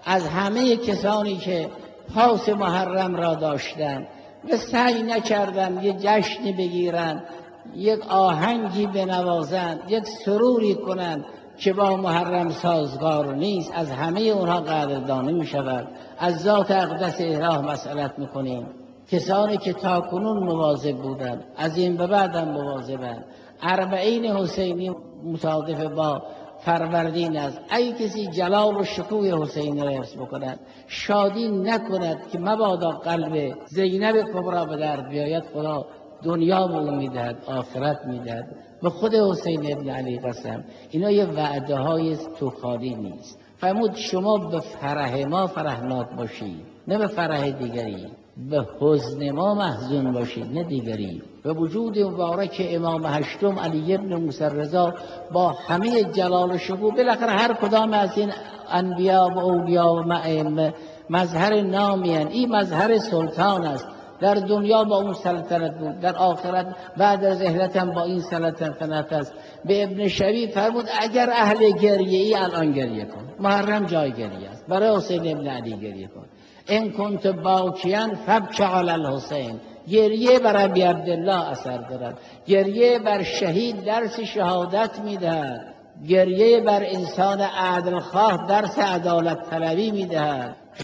از همه کسانی که پاس محرم را داشتند و سعی نکردند یک جشنی بگیرند، یک آهنگی بنوازند، یک سروری کنند که با محرم سازگار نیست، از همه اونها قدردانی می شود. از ذات اقدس الهی مسئلت میکنیم کسانی که تاکنون مواظب بودند از این به بعد هم مواظبند. اربعین حسینی مصادف با فروردین است. ای کسی جلال و شکوه حسین را حفظ بکند، شادی نکند که مبادا قلب زینب کبرا به درد بیاید، خدا دنیا به او میدهد، آخرت میدهد. به خود حسین ابن علی قسم. اینا یه وعده های تو خالی نیست. فرمود شما به فرح ما فرحناک باشید، نه به فرح دیگری. به حزن ما محزون باشید، نه دیگری. به وجود مبارک امام هشتم علی ابن موسی رضا با همه جلال و شکوه، بالاخره هر کدام از این انبیا و اولیا و ائمه مظهر نامیان، این مظهر سلطان است. در دنیا با اون سلطنت بود، در آخرت بعد از رحلت هم با این سلطنت است. به ابن شبیب فرمود اگر اهل گریه ای الان گریه کن، محرم جای گریه است، برای حسین ابن علی گریه کن. ان کنت باکیان فبک علی الحسین. گریه بر ابی عبدالله اثر دارد، گریه بر شهید درس شهادت میدهد، گریه بر انسان عدل خواه درس عدالت طلبی میدهد.